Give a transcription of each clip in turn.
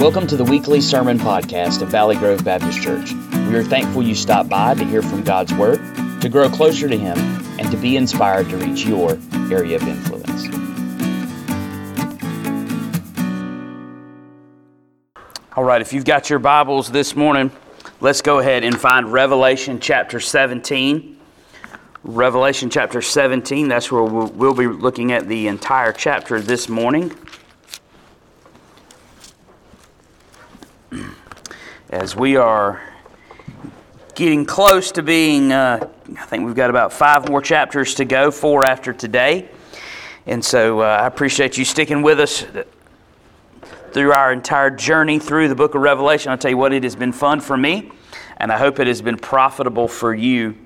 Welcome to the weekly sermon podcast of Valley Grove Baptist Church. We are thankful you stopped by to hear from God's Word, to grow closer to Him, and to be inspired to reach your area of influence. All right, if you've got your Bibles this morning, let's go ahead and find Revelation chapter 17. Revelation chapter 17, that's where we'll be looking at the entire chapter this morning. As we are getting close to being, I think we've got about 5 more chapters to go, 4 after today. And so I appreciate you sticking with us through our entire journey through the book of Revelation. I'll tell you what, it has been fun for me, and I hope it has been profitable for you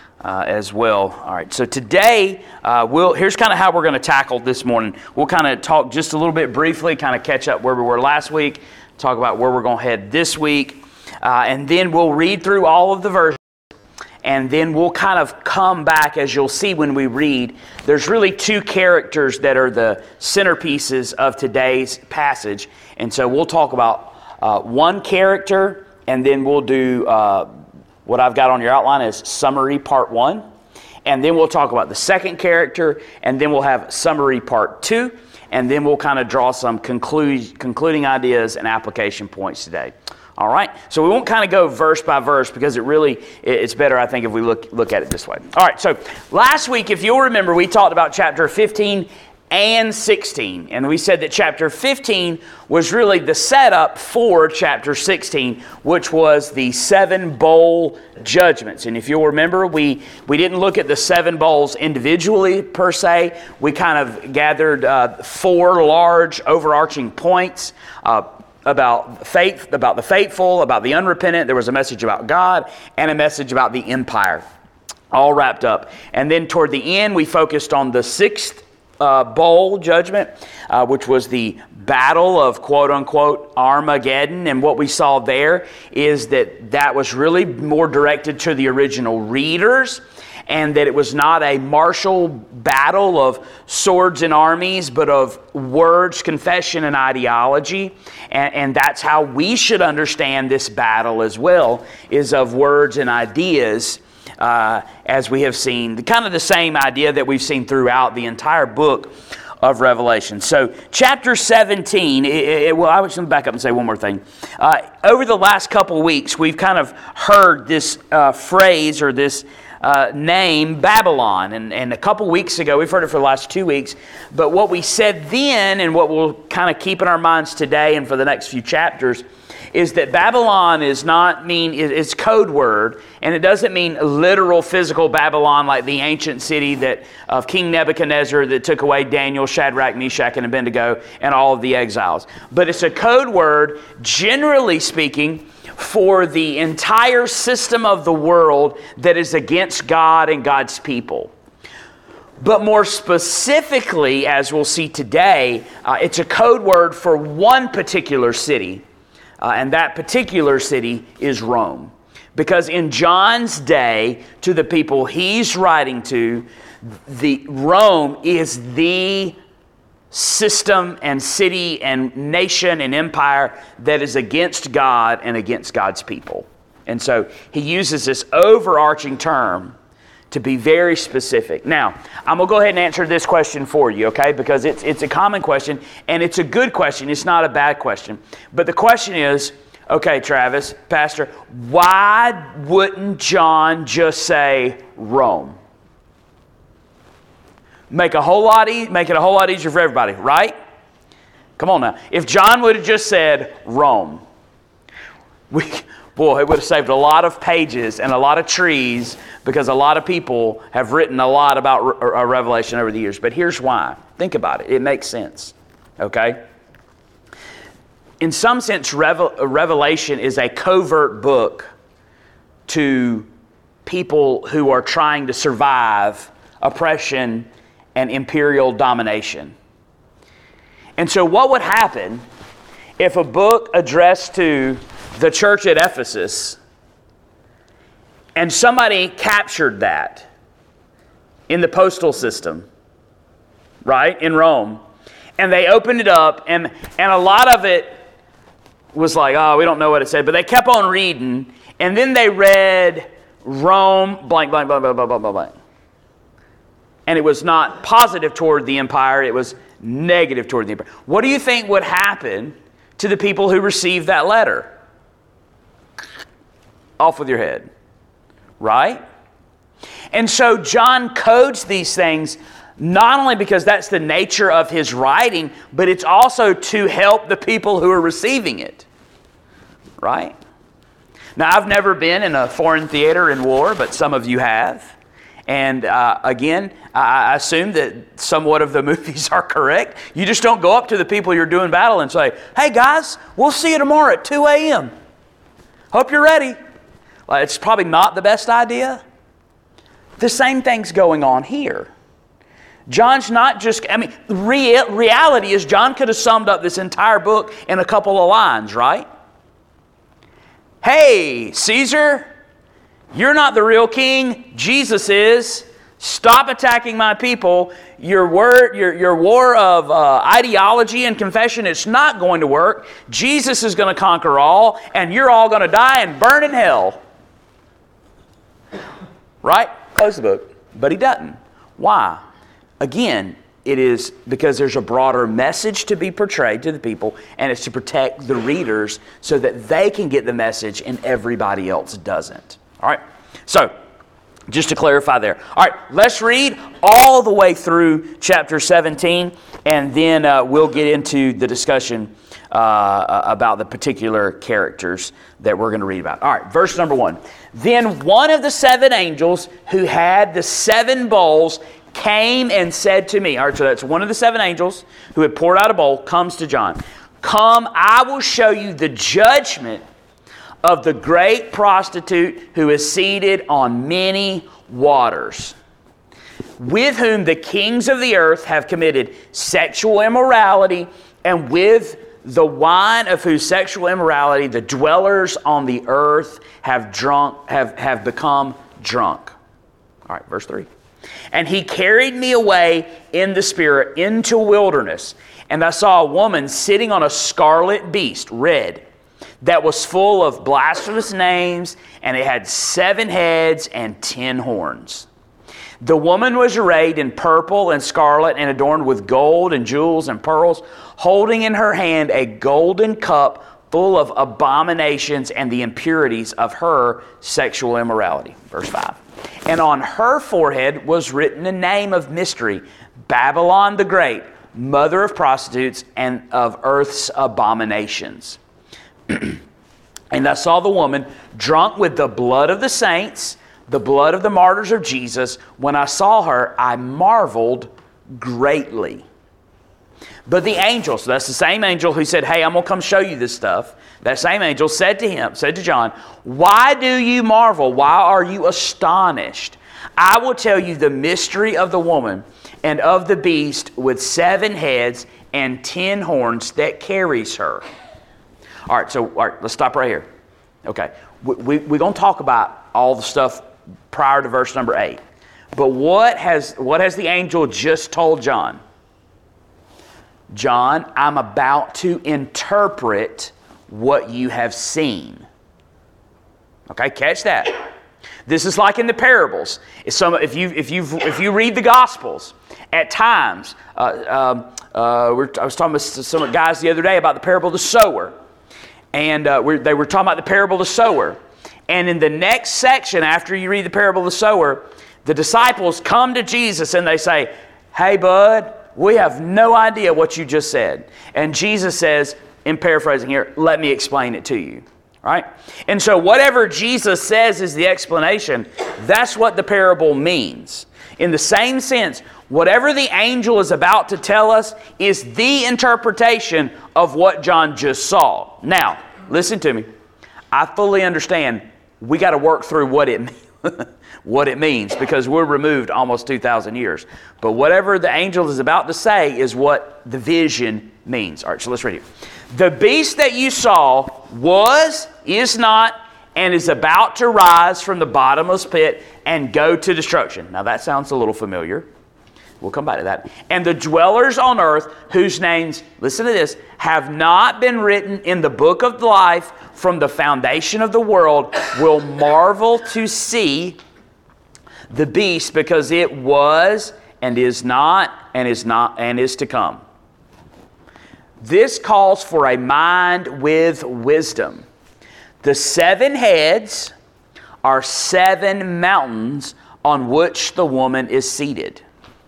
as well. All right, so today, here's kind of how we're going to tackle this morning. We'll kind of talk just a little bit briefly, kind of catch up where we were last week, talk about where we're going to head this week, and then we'll read through all of the verses, and then we'll kind of come back, as you'll see when we read. There's really 2 characters that are the centerpieces of today's passage, and so we'll talk about one character, and then we'll do what I've got on your outline is summary part 1, and then we'll talk about the second character, and then we'll have summary part 2, and then we'll kind of draw some concluding ideas and application points today. All right, so we won't kind of go verse by verse because it's better, I think, if we look at it this way. All right, so last week, if you'll remember, we talked about chapter 15 and 16, and we said that chapter 15 was really the setup for chapter 16, which was the 7 bowl judgments. And if you'll remember, we didn't look at the 7 bowls individually per se. We kind of gathered 4 large overarching points about faith, about the faithful, about the unrepentant. There was a message about God and a message about the empire, all wrapped up. And then toward the end, we focused on the 6th bowl judgment, which was the battle of quote-unquote Armageddon. And what we saw there is that was really more directed to the original readers, and that it was not a martial battle of swords and armies, but of words, confession, and ideology. And that's how we should understand this battle as well, is of words and ideas, as we have seen. Kind of the same idea that we've seen throughout the entire book of Revelation. So chapter 17, I was going to back up and say one more thing. Over the last couple of weeks, we've kind of heard this phrase or this name Babylon, and a couple weeks ago, we've heard it for the last 2 weeks, but what we said then and what we'll kind of keep in our minds today and for the next few chapters is that Babylon it's code word, and it doesn't mean literal physical Babylon like the ancient city of King Nebuchadnezzar that took away Daniel, Shadrach, Meshach, and Abednego and all of the exiles. But it's a code word, generally speaking, for the entire system of the world that is against God and God's people. But more specifically, as we'll see today, it's a code word for one particular city, and that particular city is Rome. Because in John's day, to the people he's writing to, Rome is the system and city and nation and empire that is against God and against God's people. And so he uses this overarching term to be very specific. Now, I'm going to go ahead and answer this question for you, okay? Because it's a common question, and it's a good question. It's not a bad question. But the question is, okay, Travis, Pastor, why wouldn't John just say Rome? Make it a whole lot easier for everybody, right? Come on now. If John would have just said Rome, it would have saved a lot of pages and a lot of trees, because a lot of people have written a lot about Revelation over the years. But here's why. Think about it. It makes sense. Okay? In some sense, Revelation is a covert book to people who are trying to survive oppression and imperial domination. And so what would happen if a book addressed to the church at Ephesus and somebody captured that in the postal system, right, in Rome, and they opened it up, and a lot of it was like, oh, we don't know what it said. But they kept on reading, and then they read Rome, blank, blank, blank, blank, blank, blank, blank, blank. And it was not positive toward the empire, it was negative toward the empire. What do you think would happen to the people who received that letter? Off with your head, right? And so John codes these things not only because that's the nature of his writing, but it's also to help the people who are receiving it, right? Now, I've never been in a foreign theater in war, but some of you have. And again, I assume that somewhat of the movies are correct. You just don't go up to the people you're doing battle and say, hey guys, we'll see you tomorrow at 2 a.m. Hope you're ready. Well, it's probably not the best idea. The same thing's going on here. John's not just, reality is John could have summed up this entire book in a couple of lines, right? Hey, Caesar, you're not the real king. Jesus is. Stop attacking my people. Your war of ideology and confession, it's not going to work. Jesus is going to conquer all, and you're all going to die and burn in hell. Right? Close the book. But he doesn't. Why? Again, it is because there's a broader message to be portrayed to the people, and it's to protect the readers so that they can get the message and everybody else doesn't. All right? So, just to clarify there. All right, let's read all the way through chapter 17, and then we'll get into the discussion about the particular characters that we're going to read about. All right, verse number 1. Then one of the 7 angels who had the 7 bowls came and said to me. All right, so that's one of the 7 angels who had poured out a bowl comes to John. Come, I will show you the judgment of the great prostitute who is seated on many waters, with whom the kings of the earth have committed sexual immorality, and with the wine of whose sexual immorality the dwellers on the earth have become drunk. All right, verse 3. And he carried me away in the spirit into a wilderness, and I saw a woman sitting on a scarlet beast, red, that was full of blasphemous names, and it had 7 heads and 10 horns. The woman was arrayed in purple and scarlet and adorned with gold and jewels and pearls, holding in her hand a golden cup full of abominations and the impurities of her sexual immorality. Verse 5. And on her forehead was written a name of mystery, Babylon the Great, mother of prostitutes and of earth's abominations. And I saw the woman drunk with the blood of the saints, the blood of the martyrs of Jesus. When I saw her, I marveled greatly. But the angel, so that's the same angel who said, hey, I'm going to come show you this stuff. That same angel said to John, why do you marvel? Why are you astonished? I will tell you the mystery of the woman and of the beast with 7 heads and 10 horns that carries her. All right, let's stop right here. Okay, we're going to talk about all the stuff prior to verse number 8. But what has the angel just told John? John, I'm about to interpret what you have seen. Okay, catch that. This is like in the parables. If you read the Gospels, at times, I was talking with some guys the other day about the parable of the sower. And they were talking about the parable of the sower. And in the next section, after you read the parable of the sower, the disciples come to Jesus and they say, hey, bud, we have no idea what you just said. And Jesus says, in paraphrasing here, let me explain it to you. Right? And so whatever Jesus says is the explanation, that's what the parable means. In the same sense, whatever the angel is about to tell us is the interpretation of what John just saw. Now, listen to me. I fully understand we got to work through what it means because we're removed almost 2,000 years. But whatever the angel is about to say is what the vision means. All right, so let's read it. The beast that you saw was, is not, and is about to rise from the bottomless pit and go to destruction. Now that sounds a little familiar. We'll come back to that. And the dwellers on earth, whose names, listen to this, have not been written in the book of life from the foundation of the world, will marvel to see the beast, because it was and is not and is to come. This calls for a mind with wisdom. The 7 heads are 7 mountains on which the woman is seated.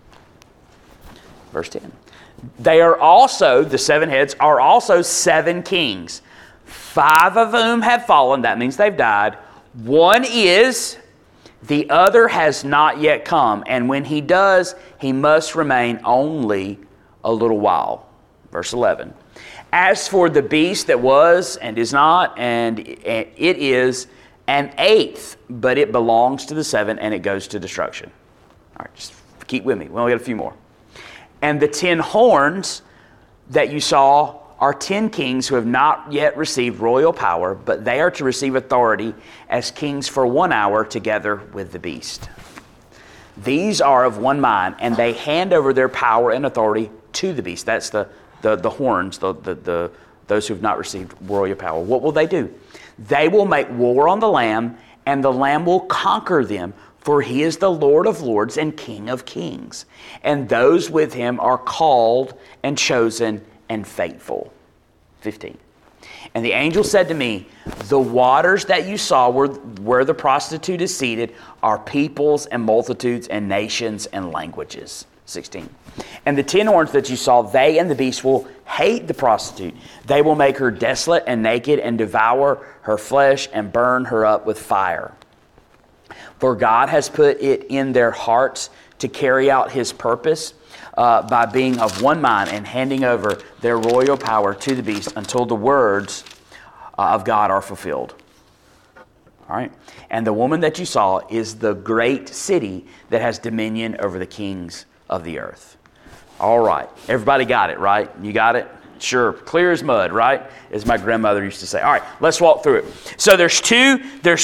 Verse 10. They are also, the 7 heads are also 7 kings, 5 of whom have fallen. That means they've died. 1 is, the other has not yet come. And when he does, he must remain only a little while. Verse 11. As for the beast that was and is not, and it is an 8th, but it belongs to the 7 and it goes to destruction. All right, just keep with me. We only got a few more. And the 10 horns that you saw are 10 kings who have not yet received royal power, but they are to receive authority as kings for 1 hour together with the beast. These are of one mind, and they hand over their power and authority to the beast. That's the horns, those who have not received royal power. What will they do? They will make war on the Lamb, and the Lamb will conquer them, for he is the Lord of lords and King of kings. And those with him are called and chosen and faithful. 15. And the angel said to me, the waters that you saw where the prostitute is seated are peoples and multitudes and nations and languages. 16. And the 10 horns that you saw, they and the beast will hate the prostitute. They will make her desolate and naked and devour her flesh and burn her up with fire. For God has put it in their hearts to carry out his purpose by being of one mind and handing over their royal power to the beast until the words of God are fulfilled. All right. And the woman that you saw is the great city that has dominion over the kings of the earth. All right. Everybody got it, right? You got it? Sure. Clear as mud, right? As my grandmother used to say. All right. Let's walk through it. So there's two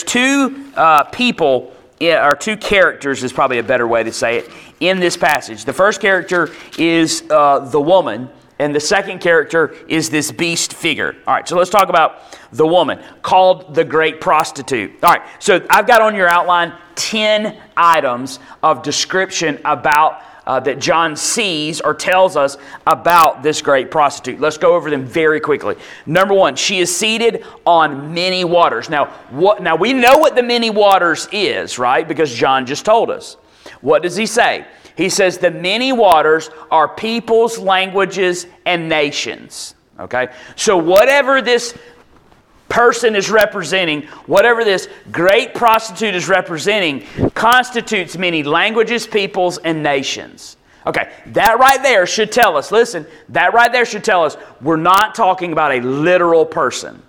people, or 2 characters is probably a better way to say it, in this passage. The first character is the woman, and the second character is this beast figure. All right, so let's talk about the woman, called the great prostitute. All right, so I've got on your outline 10 items of description about that John sees or tells us about this great prostitute. Let's go over them very quickly. Number 1, she is seated on many waters. Now we know what the many waters is, right? Because John just told us. What does he say? He says the many waters are peoples, languages, and nations. Okay? So whatever this person is representing, whatever this great prostitute is representing, constitutes many languages, peoples, and nations. Okay, that right there should tell us, listen, that right there should tell us we're not talking about a literal person,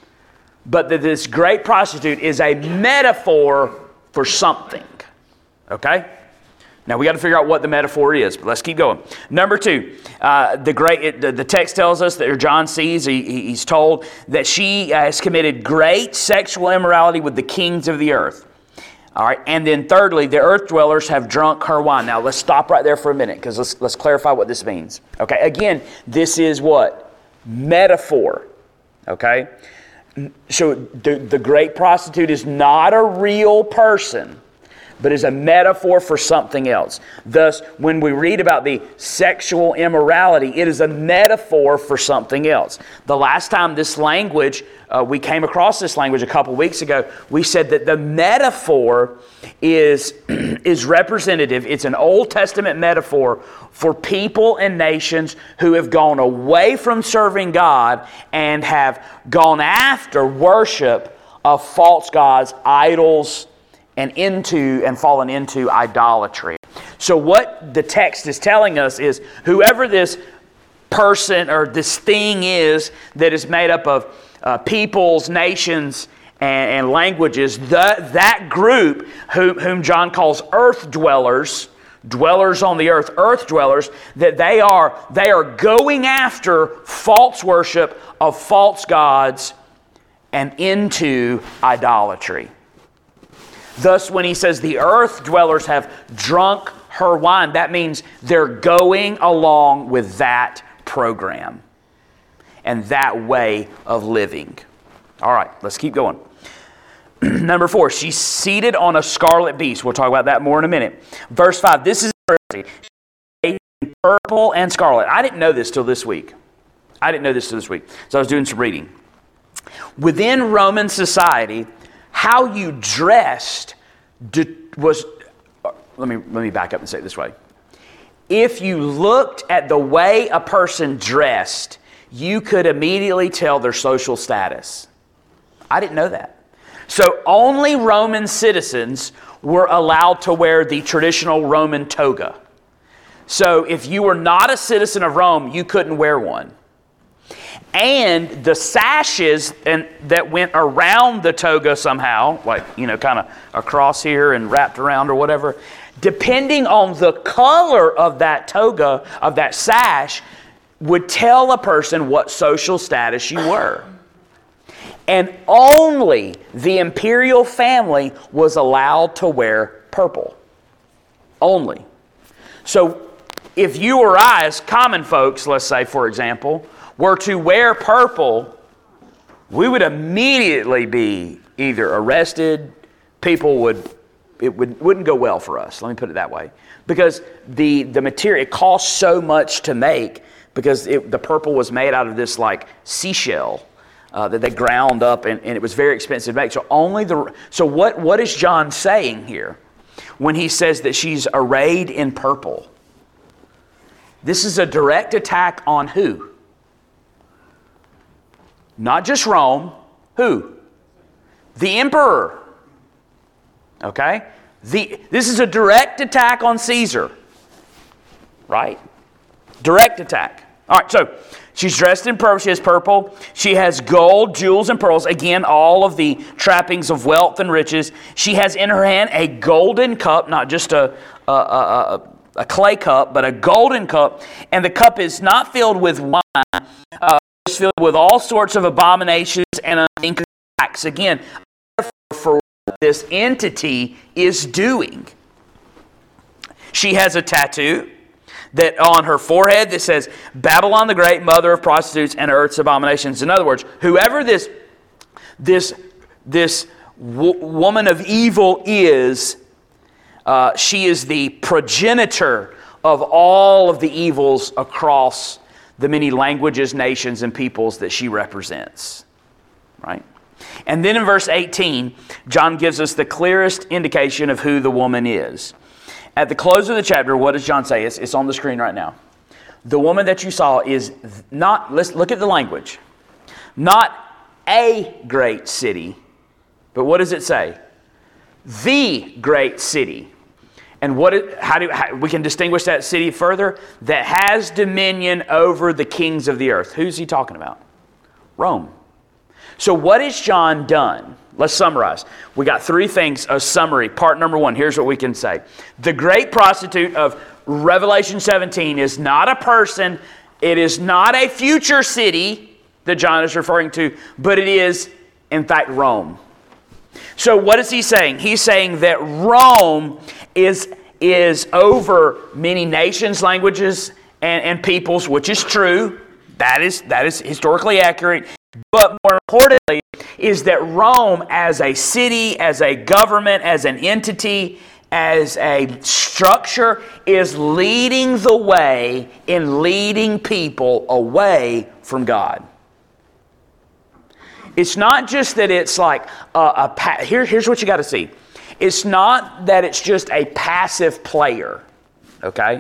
but that this great prostitute is a metaphor for something. Okay? Now we got to figure out what the metaphor is, but let's keep going. Number 2, the text tells us that John sees, he's told that she has committed great sexual immorality with the kings of the earth. All right, and then thirdly, the earth dwellers have drunk her wine. Now let's stop right there for a minute, because let's clarify what this means. Okay, again, this is what? Metaphor. Okay, so the great prostitute is not a real person, but is a metaphor for something else. Thus, when we read about the sexual immorality, it is a metaphor for something else. The last time this language, we came across this language a couple weeks ago, we said that the metaphor is representative. It's an Old Testament metaphor for people and nations who have gone away from serving God and have gone after worship of false gods, idols, and fallen into idolatry. So what the text is telling us is whoever this person or this thing is that is made up of peoples, nations, and languages, that group whom John calls earth dwellers on the earth dwellers, that they are going after false worship of false gods and into idolatry. Thus, when he says the earth dwellers have drunk her wine. That means they're going along with that program and that way of living. All right, let's keep going. Number 4, she's seated on a scarlet beast. We'll talk about that more in a minute. Verse 5, this is purple and scarlet. I didn't know this till this week. So I was doing some reading. Within Roman society, how you dressed was... Let me back up and say it this way. If you looked at the way a person dressed, you could immediately tell their social status. I didn't know that. So only Roman citizens were allowed to wear the traditional Roman toga. So if you were not a citizen of Rome, you couldn't wear one. And the sashes that went around the toga somehow, like, kind of across here and wrapped around or whatever, depending on the color of that toga, of that sash, would tell a person what social status you were. And only the imperial family was allowed to wear purple. Only. So if you or I, as common folks, let's say, for example, were to wear purple, we would immediately be either arrested, it wouldn't go well for us. Let me put it that way. Because the material, it costs so much to make, because the purple was made out of this like seashell that they ground up, and it was very expensive to make. So what is John saying here when he says that she's arrayed in purple? This is a direct attack on who? Not just Rome. Who? The emperor. Okay? This is a direct attack on Caesar. Right? Direct attack. All right, so she's dressed in purple. She has purple. She has gold, jewels, and pearls. Again, all of the trappings of wealth and riches. She has in her hand a golden cup, not just a clay cup, but a golden cup. And the cup is not filled with wine. It's filled with all sorts of abominations and unclean acts. Again, for what this entity is doing. She has a tattoo that on her forehead that says, Babylon the Great, mother of prostitutes and earth's abominations. In other words, whoever this woman of evil is, she is the progenitor of all of the evils across the many languages, nations, and peoples that she represents. Right? And then in verse 18, John gives us the clearest indication of who the woman is. At the close of the chapter, what does John say? It's on the screen right now. The woman that you saw is not, let's look at the language, not a great city, but what does it say? The great city. And how we can distinguish that city further? That has dominion over the kings of the earth. Who's he talking about? Rome. So what has John done? Let's summarize. We got 3 things, a summary. Part number 1, here's what we can say. The great prostitute of Revelation 17 is not a person. It is not a future city that John is referring to, but it is, in fact, Rome. So what is he saying? He's saying that Rome is over many nations, languages, and peoples, which is true. That is historically accurate. But more importantly, is that Rome as a city, as a government, as an entity, as a structure, is leading the way in leading people away from God. It's not just that it's like here's what you got to see. It's not that it's just a passive player, okay?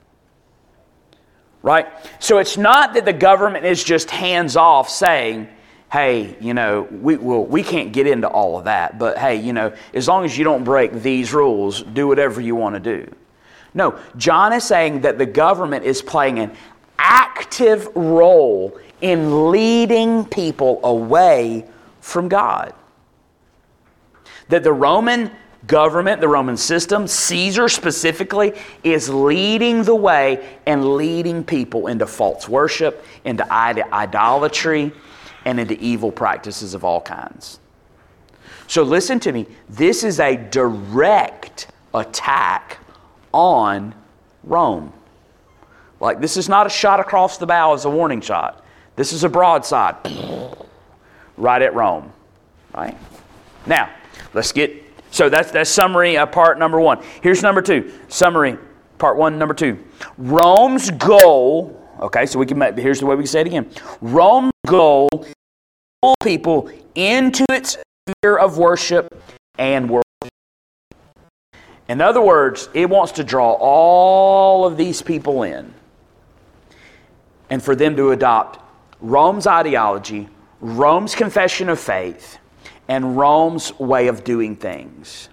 Right? So it's not that the government is just hands off saying, hey, we can't get into all of that, but hey, as long as you don't break these rules, do whatever you want to do. No, John is saying that the government is playing an active role in leading people away from God. That the Roman government, the Roman system, Caesar specifically, is leading the way and leading people into false worship, into idolatry, and into evil practices of all kinds. So listen to me. This is a direct attack on Rome. Like, this is not a shot across the bow as a warning shot. This is a broadside right at Rome. Right? Now, so that's summary part number 1. Here's number 2. Summary, part 1, number 2. Rome's goal, okay, so here's the way we can say it again. Rome's goal is to pull people into its sphere of worship and world. In other words, it wants to draw all of these people in and for them to adopt Rome's ideology, Rome's confession of faith, and Rome's way of doing things.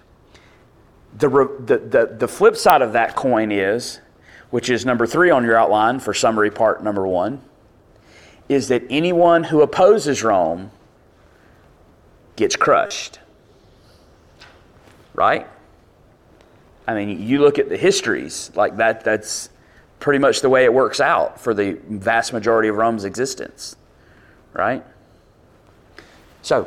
The flip side of that coin is, which is number 3 on your outline for summary part number 1, is that anyone who opposes Rome gets crushed. Right? I mean, you look at the histories, like that's pretty much the way it works out for the vast majority of Rome's existence. Right? So,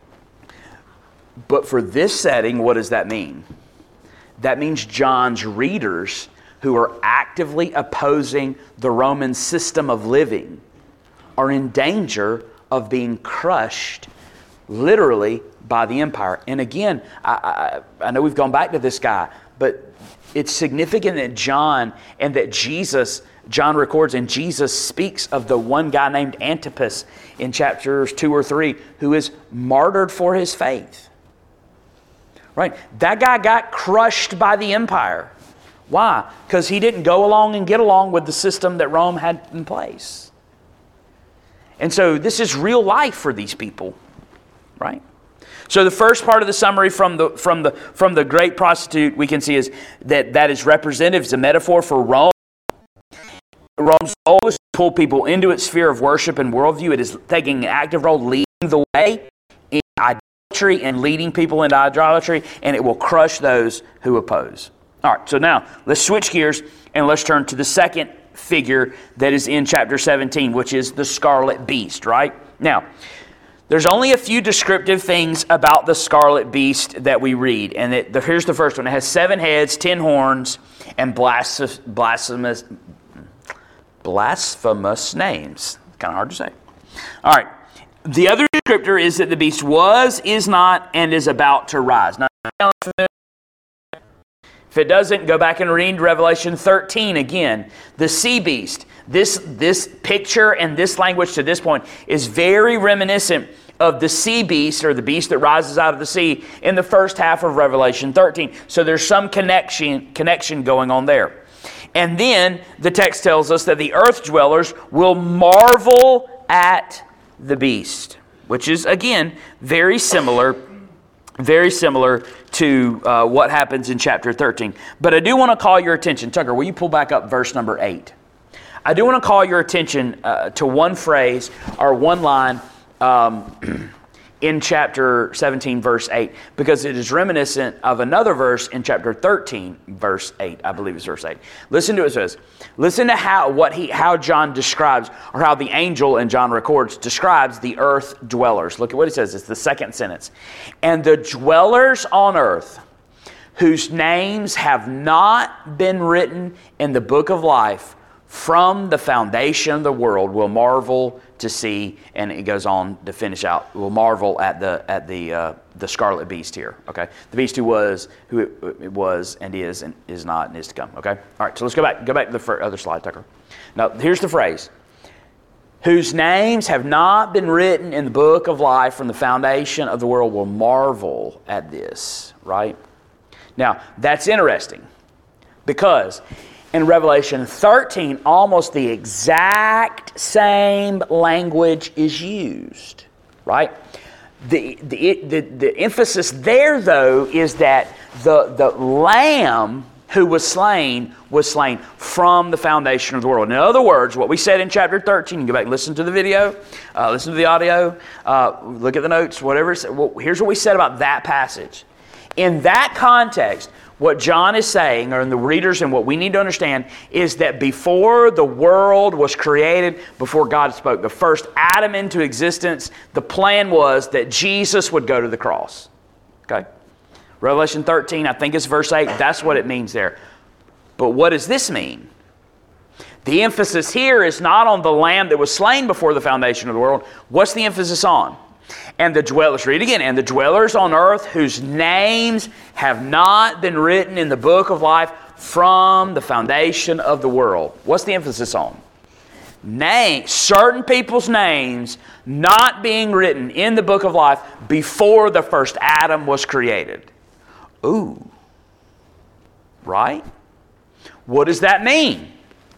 but for this setting, what does that mean? That means John's readers who are actively opposing the Roman system of living are in danger of being crushed literally by the empire. And again, I know we've gone back to this guy, but it's significant that John records and Jesus speaks of the one guy named Antipas in chapters 2 or 3 who is martyred for his faith. Right? That guy got crushed by the empire. Why? Because he didn't go along and get along with the system that Rome had in place. And so this is real life for these people. Right? So the first part of the summary from the great prostitute we can see is that is representative. It's a metaphor for Rome. Rome's goal is to pull people into its sphere of worship and worldview. It is taking an active role, leading the way in idolatry and leading people into idolatry, and it will crush those who oppose. All right, so now let's switch gears and let's turn to the second figure that is in chapter 17, which is the scarlet beast, right? Now, there's only a few descriptive things about the scarlet beast that we read. And here's the first one. It has 7 heads, 10 horns, and blasphemous names. Kind of hard to say. All right. The other descriptor is that the beast was, is not, and is about to rise. Now, if it doesn't, go back and read Revelation 13 again. The sea beast. This picture and this language to this point is very reminiscent of the sea beast, or the beast that rises out of the sea, in the first half of Revelation 13. So there's some connection going on there. And then the text tells us that the earth dwellers will marvel at the beast, which is, again, very similar to what happens in chapter 13. But I do want to call your attention. Tucker, will you pull back up verse number 8? I do want to call your attention to one phrase or one line in chapter 17, verse 8, because it is reminiscent of another verse in chapter 13, verse 8. I believe it's verse 8. Listen to what it says. Listen to how John describes, or how the angel, and John records, describes the earth dwellers. Look at what it says. It's the second sentence. And the dwellers on earth, whose names have not been written in the book of life from the foundation of the world, will marvel to see, and it goes on to finish out, will marvel at the scarlet beast here. Okay, the beast who it was and is not and is to come. Okay, all right. So let's go back to the other slide, Tucker. Now here's the phrase: whose names have not been written in the book of life from the foundation of the world will marvel at this. Right? Now that's interesting, because in Revelation 13, almost the exact same language is used, right? The emphasis there, though, is that the Lamb who was slain from the foundation of the world. In other words, what we said in chapter 13, you can go back and listen to the video, listen to the audio, look at the notes, whatever. Here's what we said about that passage. In that context, what John is saying, or the readers, and what we need to understand, is that before the world was created, before God spoke the first Adam into existence, the plan was that Jesus would go to the cross. Okay? Revelation 13, I think it's verse 8, that's what it means there. But what does this mean? The emphasis here is not on the Lamb that was slain before the foundation of the world. What's the emphasis on? And the dwellers, read again, and the dwellers on earth whose names have not been written in the book of life from the foundation of the world. What's the emphasis on? Certain people's names not being written in the book of life before the first Adam was created. Ooh. Right? What does that mean?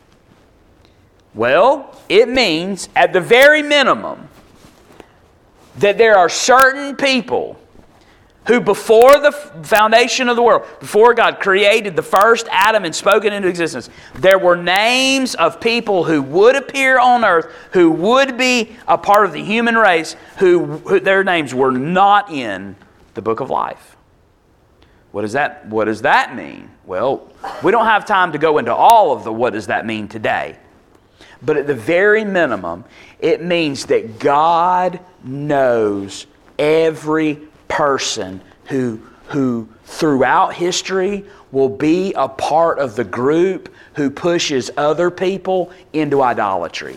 Well, it means, at the very minimum, that there are certain people who before the foundation of the world, before God created the first Adam and spoke it into existence, there were names of people who would appear on earth, who would be a part of the human race, who their names were not in the book of life. What does that mean? Well, we don't have time to go into all of the what does that mean today. But at the very minimum, it means that God knows every person who throughout history will be a part of the group who pushes other people into idolatry.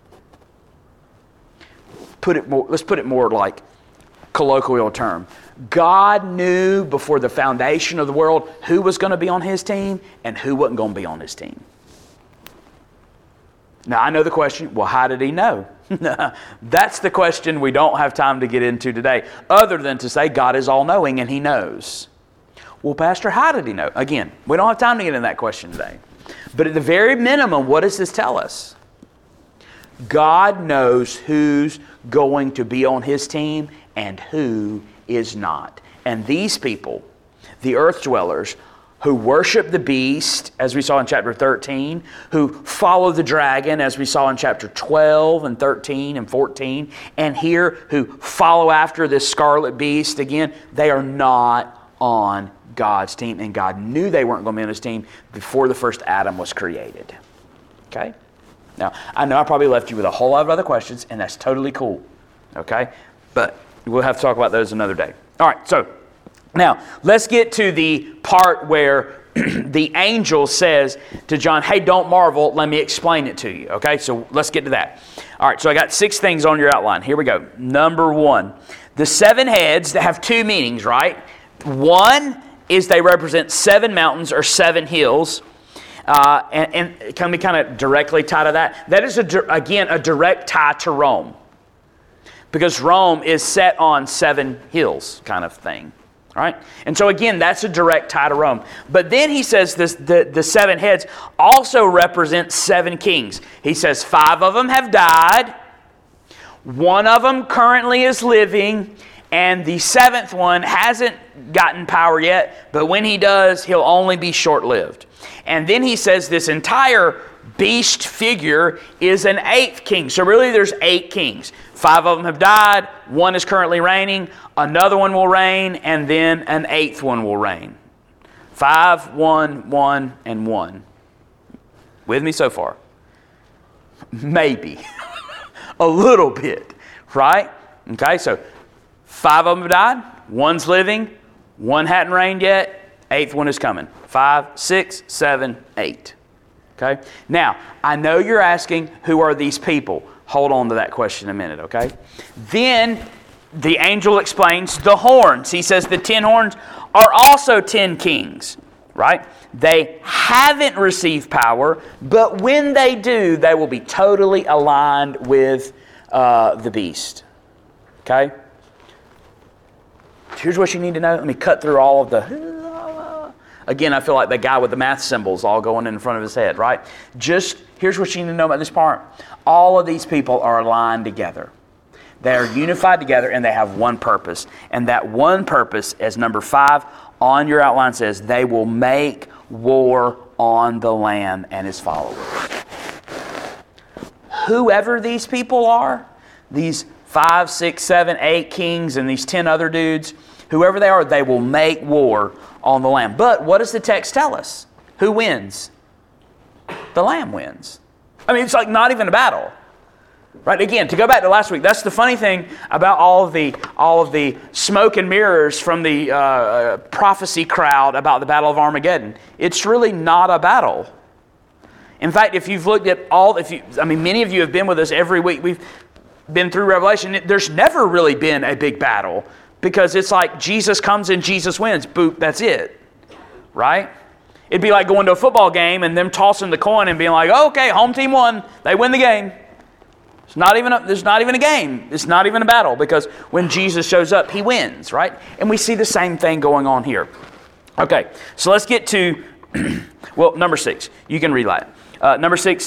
Let's put it more like colloquial term. God knew before the foundation of the world who was going to be on His team and who wasn't going to be on His team. Now, I know the question, well, how did He know? That's the question we don't have time to get into today, other than to say God is all-knowing and He knows. Well, Pastor, how did He know? Again, we don't have time to get into that question today. But at the very minimum, what does this tell us? God knows who's going to be on His team and who is not. And these people, the earth dwellers, who worship the beast, as we saw in chapter 13, who follow the dragon, as we saw in chapter 12 and 13 and 14, and here who follow after this scarlet beast, again, they are not on God's team, and God knew they weren't going to be on His team before the first Adam was created. Okay? Now, I know I probably left you with a whole lot of other questions, and that's totally cool. Okay? But we'll have to talk about those another day. All right, so now, let's get to the part where the angel says to John, hey, don't marvel, let me explain it to you. Okay, so let's get to that. All right, so I got 6 things on your outline. Here we go. Number 1, the 7 heads that have 2 meanings, right? One is they represent 7 mountains or 7 hills. And can we kind of directly tie to that? That is, again, a direct tie to Rome. Because Rome is set on 7 hills kind of thing. All right? And so again, that's a direct tie to Rome. But then he says the 7 heads also represent 7 kings. He says 5 of them have died, 1 of them currently is living, and the 7th one hasn't gotten power yet, but when he does, he'll only be short-lived. And then he says this entire beast figure is an 8th king. So really there's 8 kings. 5 of them have died, 1 is currently reigning, another one will reign, and then an 8th one will reign. 5, 1, 1, and 1. With me so far? Maybe. A little bit, right? Okay, so 5 of them have died, 1's living, 1 hadn't reigned yet, 8th one is coming. 5, 6, 7, 8. Okay? Now, I know you're asking, who are these people? Hold on to that question a minute, okay? Then the angel explains the horns. He says the 10 horns are also 10 kings, right? They haven't received power, but when they do, they will be totally aligned with the beast. Okay? Here's what you need to know. Let me cut through all of the... Again, I feel like the guy with the math symbols all going in front of his head, right? Here's what you need to know about this part. All of these people are aligned together. They are unified together and they have one purpose. And that one purpose, as number 5 on your outline says, they will make war on the Lamb and His followers. Whoever these people are, these 5, 6, 7, 8 kings and these 10 other dudes, whoever they are, they will make war on the Lamb. But what does the text tell us? Who wins? The Lamb wins. I mean, it's like not even a battle. Right? Again, to go back to last week, that's the funny thing about all of the smoke and mirrors from the prophecy crowd about the Battle of Armageddon. It's really not a battle. In fact, if you've looked at many of you have been with us every week. We've been through Revelation. There's never really been a big battle because it's like Jesus comes and Jesus wins. Boop, that's it. Right? It'd be like going to a football game and them tossing the coin and being like, oh, okay, home team won. They win the game. There's not even a game. It's not even a battle because when Jesus shows up, He wins, right? And we see the same thing going on here. Okay, so let's get to, number 6. You can read that. Number 6,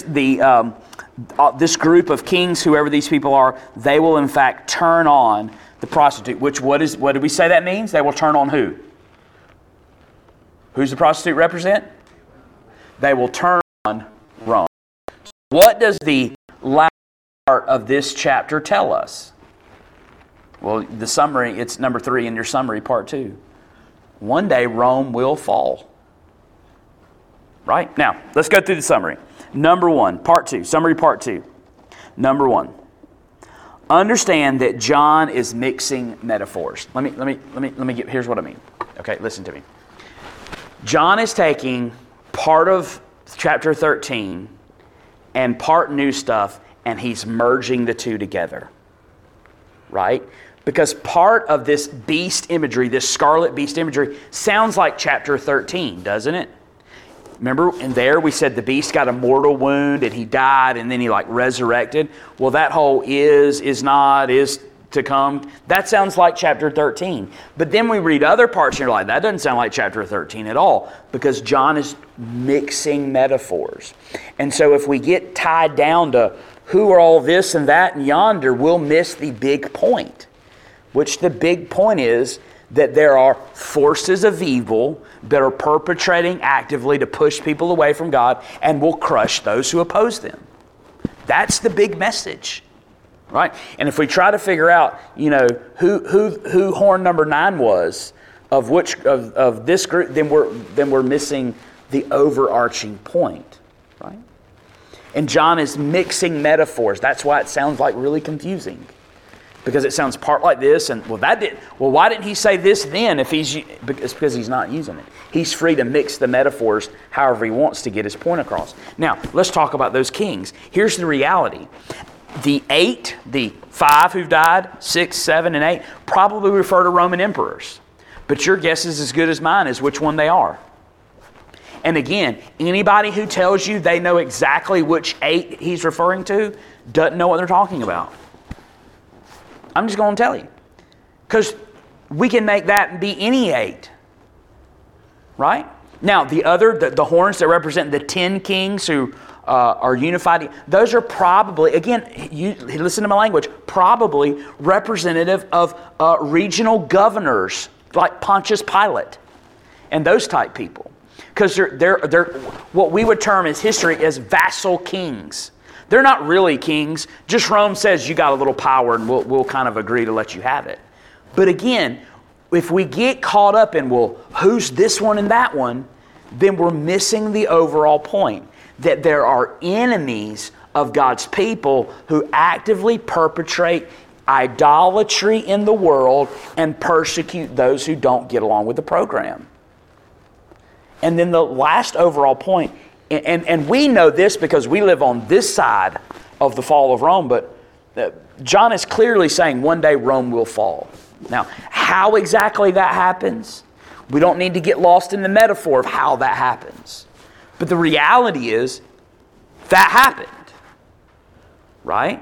this group of kings, whoever these people are, they will in fact turn on the prostitute. What did we say that means? They will turn on who? Who's the prostitute represent? They will turn on Rome. What does the last part of this chapter tell us? Well, the summary, it's number 3 in your summary, part 2. One day Rome will fall. Right? Now, let's go through the summary. Number 1, part 2, summary part 2. Number 1. Understand that John is mixing metaphors. Let me get, here's what I mean. Okay, listen to me. John is taking part of chapter 13 and part new stuff, and he's merging the two together. Right? Because part of this beast imagery, this scarlet beast imagery, sounds like chapter 13, doesn't it? Remember, in there we said the beast got a mortal wound and he died and then he resurrected. Well, that whole is not, is to come, that sounds like chapter 13. But then we read other parts and you're like, that doesn't sound like chapter 13 at all, because John is mixing metaphors. And so if we get tied down to who are all this and that and yonder, we'll miss the big point. Which the big point is that there are forces of evil that are perpetrating actively to push people away from God and will crush those who oppose them. That's the big message. Right? And if we try to figure out, who horn number 9 was of which of this group, then we're missing the overarching point. Right? And John is mixing metaphors. That's why it sounds like really confusing. Because it sounds part like this, and why didn't he say this then? It's because he's not using it. He's free to mix the metaphors however he wants to get his point across. Now, let's talk about those kings. Here's the reality. The 5 who've died, 6, 7, and 8, probably refer to Roman emperors. But your guess is as good as mine as which one they are. And again, anybody who tells you they know exactly which 8 he's referring to doesn't know what they're talking about. I'm just going to tell you. Because we can make that be any 8. Right? Now, the horns that represent the 10 kings who are unified, those are probably, again, you listen to my language, probably representative of regional governors like Pontius Pilate and those type people. Because they're what we would term as history as vassal kings. They're not really kings. Just Rome says you got a little power and we'll kind of agree to let you have it. But again, if we get caught up in, who's this one and that one, then we're missing the overall point. That there are enemies of God's people who actively perpetrate idolatry in the world and persecute those who don't get along with the program. And then the last overall point, and we know this because we live on this side of the fall of Rome, but John is clearly saying one day Rome will fall. Now, how exactly that happens, we don't need to get lost in the metaphor of how that happens. But the reality is, that happened. Right?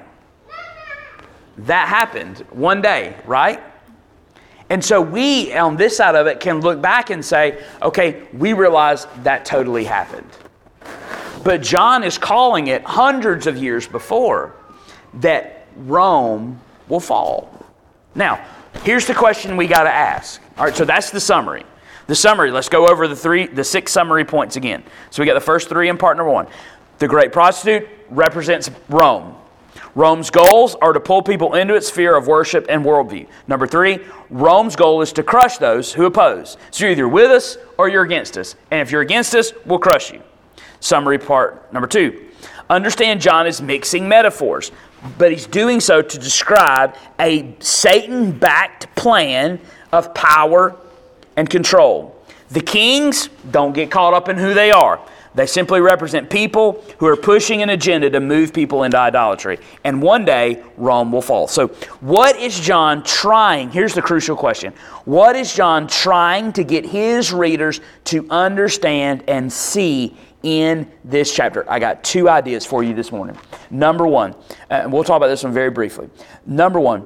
That happened one day, right? And so we, on this side of it, can look back and say, okay, we realize that totally happened. But John is calling it hundreds of years before that Rome will fall. Now, here's the question we got to ask. All right, so that's the summary. The summary, let's go over the 6 summary points again. So we got the first 3 in part number 1. The great prostitute represents Rome. Rome's goals are to pull people into its sphere of worship and worldview. Number 3, Rome's goal is to crush those who oppose. So you're either with us or you're against us. And if you're against us, we'll crush you. Summary part number 2. Understand John is mixing metaphors. but he's doing so to describe a Satan-backed plan of power and control. The kings don't get caught up in who they are. They simply represent people who are pushing an agenda to move people into idolatry. And one day, Rome will fall. So what is John trying? Here's the crucial question. What is John trying to get his readers to understand and see in this chapter? I got two ideas for you this morning. Number one, and we'll talk about this one very briefly. Number one,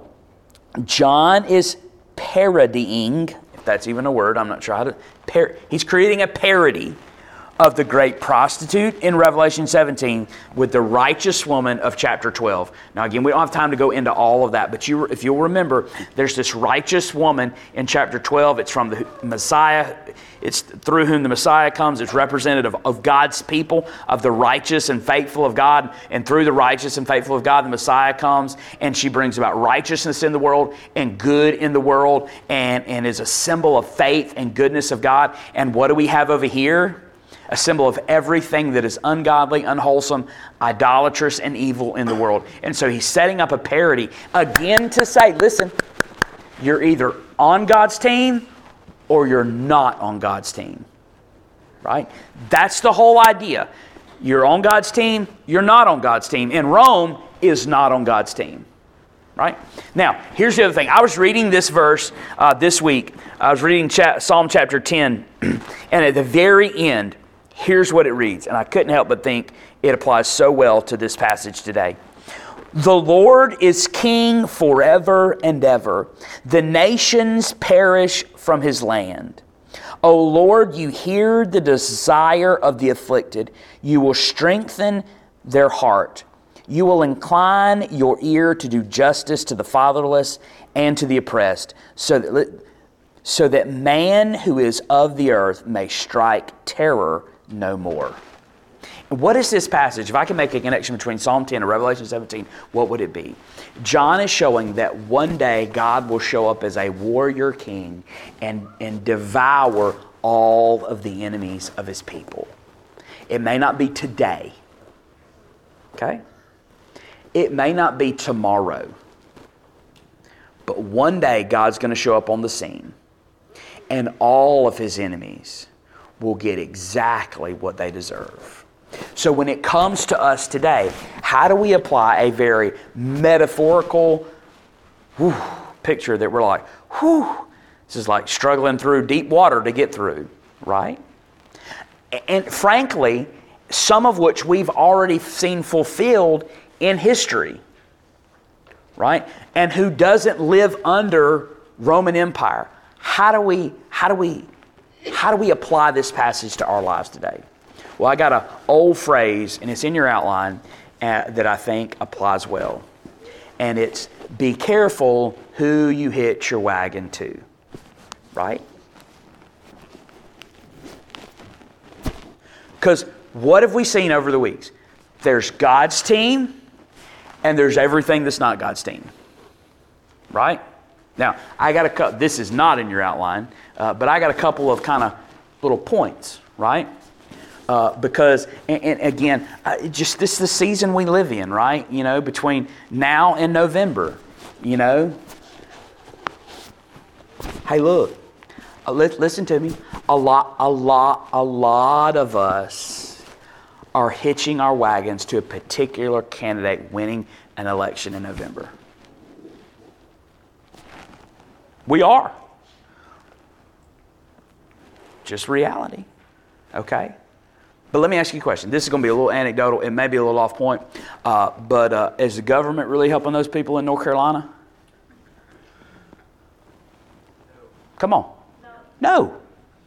John is parodying, if that's even a word, I'm not sure how to, he's creating a parody of the great prostitute in Revelation 17 with the righteous woman of chapter 12. Now again, we don't have time to go into all of that, but if you'll remember, there's this righteous woman in chapter 12. It's from the Messiah. It's through whom the Messiah comes. It's representative of God's people, of the righteous and faithful of God. And through the righteous and faithful of God, the Messiah comes, and she brings about righteousness in the world and good in the world, and is a symbol of faith and goodness of God. And what do we have over here? A symbol of everything that is ungodly, unwholesome, idolatrous, and evil in the world. And so he's setting up a parody again to say, listen, you're either on God's team or you're not on God's team. Right? That's the whole idea. You're on God's team, you're not on God's team. And Rome is not on God's team. Right? Now, here's the other thing. I was reading this verse this week. I was reading Psalm chapter 10. And at the very end, here's what it reads, and I couldn't help but think it applies so well to this passage today. The Lord is king forever and ever. The nations perish from his land. O Lord, you hear the desire of the afflicted. You will strengthen their heart. You will incline your ear to do justice to the fatherless and to the oppressed, so that man who is of the earth may strike terror no more. What is this passage? If I can make a connection between Psalm 10 and Revelation 17, what would it be? John is showing that one day God will show up as a warrior king and devour all of the enemies of his people. It may not be today. Okay? It may not be tomorrow. But one day God's going to show up on the scene, and all of his enemies will get exactly what they deserve. So when it comes to us today, how do we apply a very metaphorical picture that we're like, this is like struggling through deep water to get through, right? And frankly, some of which we've already seen fulfilled in history, right? And who doesn't live under Roman Empire? How do we apply this passage to our lives today? Well, I got an old phrase, and it's in your outline, that I think applies well. And it's, be careful who you hitch your wagon to. Right? Because what have we seen over the weeks? There's God's team, and there's everything that's not God's team. Right? Now, I got a couple, this is not in your outline, but I got a couple of kind of little points, right? Because, and again, just this is the season we live in, right? You know, between now and November, you know. Hey, look, listen to me. A lot of us are hitching our wagons to a particular candidate winning an election in November. We are. Just reality. Okay? But let me ask you a question. This is going to be a little anecdotal. It may be a little off point. But is the government really helping those people in North Carolina? Come on. No.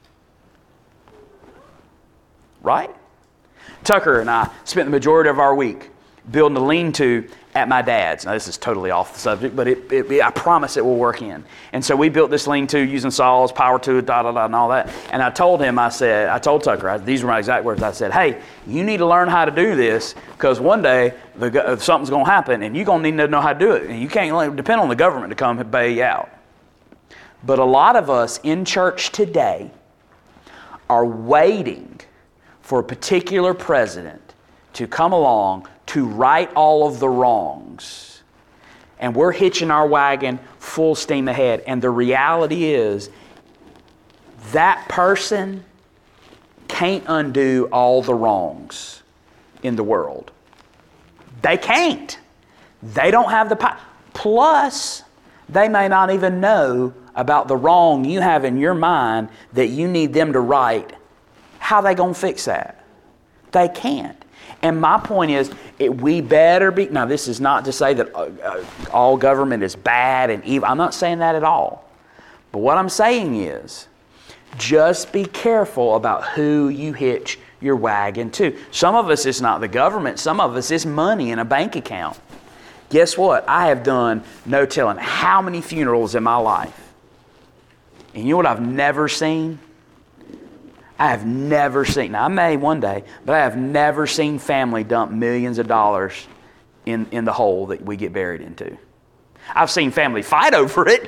Right? Tucker and I spent the majority of our week building a lean-to at my dad's. Now, this is totally off the subject, but I promise it will work in. And so we built this lean-to using saws, power tool, and all that. And I told him, I told Tucker, these were my exact words. I said, hey, you need to learn how to do this, because one day something's going to happen, and you're going to need to know how to do it. And you can't depend on the government to come and bail you out. But a lot of us in church today are waiting for a particular president to come along to right all of the wrongs. And we're hitching our wagon full steam ahead. And the reality is, that person can't undo all the wrongs in the world. They can't. They don't have the power. Plus, they may not even know about the wrong you have in your mind that you need them to right. How are they going to fix that? They can't. And my point is, we better be... Now, this is not to say that all government is bad and evil. I'm not saying that at all. But what I'm saying is, just be careful about who you hitch your wagon to. Some of us, it's not the government. Some of us, it's money in a bank account. Guess what? I have done no telling how many funerals in my life. And you know what I've never seen? I have never seen, now I may one day, but I have never seen family dump millions of dollars in the hole that we get buried into. I've seen family fight over it.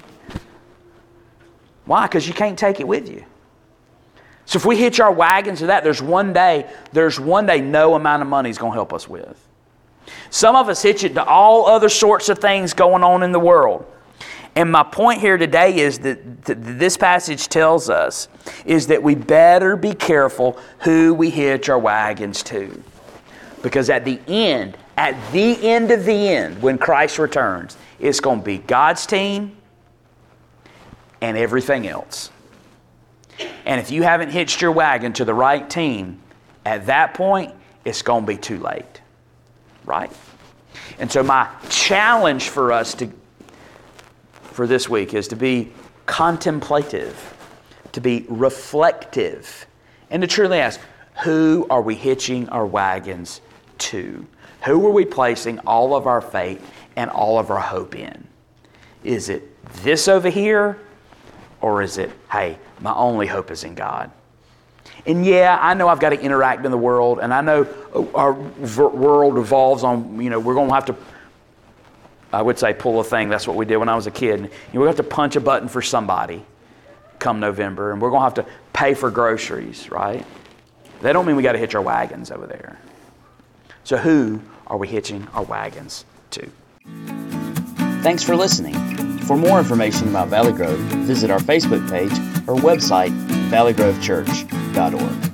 Why? Because you can't take it with you. So if we hitch our wagons to that, there's one day no amount of money is going to help us with. Some of us hitch it to all other sorts of things going on in the world. And my point here today is that this passage tells us is that we better be careful who we hitch our wagons to. Because at the end of the end, when Christ returns, it's going to be God's team and everything else. And if you haven't hitched your wagon to the right team, at that point, it's going to be too late. Right? And so my challenge for us for this week is to be contemplative, to be reflective, and to truly ask, who are we hitching our wagons to? Who are we placing all of our faith and all of our hope in? Is it this over here? Or is it, hey, my only hope is in God? And yeah, I know I've got to interact in the world, and I know our world evolves on, we're going to have to, I would say, pull a thing. That's what we did when I was a kid. We have to punch a button for somebody come November, and we're going to have to pay for groceries, right? That don't mean we got to hitch our wagons over there. So who are we hitching our wagons to? Thanks for listening. For more information about Valley Grove, visit our Facebook page or website, valleygrovechurch.org.